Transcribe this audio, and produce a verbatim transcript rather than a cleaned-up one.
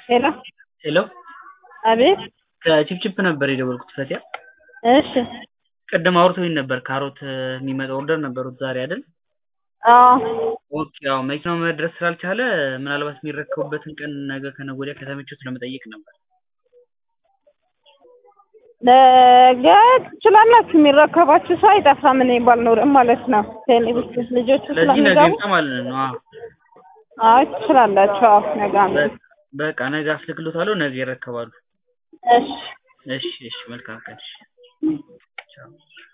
ሄሎ ሄሎ አቤት ከቺፕቺፕ ነበር የደወልኩት ፈቲያ። እሺ ቅድም አውርተውኝ ነበር ካሮት የሚመጣ ኦርደር ነበሩት ዛሬ አይደል? አዎ ኦኬ አዎ መኪናው መድረስ ስላልቻለ ምናልባት የሚረከቡበትን ቀን ነገ ከነገ ወዲያ ከተመቾት ለመጠየቅ ነበር። ነገ ትችላላችሁ የሚረከባችሁ ሰው አይጠፋም እኔ ባልኖርም ማለት ነው። ቴሌብስ ልጆቹ ስለዚህ ነገ ስለሚገቡ ይምጣ ማለት ነው። አዎ አይ ትችላላችሁ። አዎ ነገ አምጡ። በቃ ነገ አስልክሎታለሁ፣ ነገ ይረከባሉ። እሺ እሺ እሺ መልካም ቀን። እሺ ቻው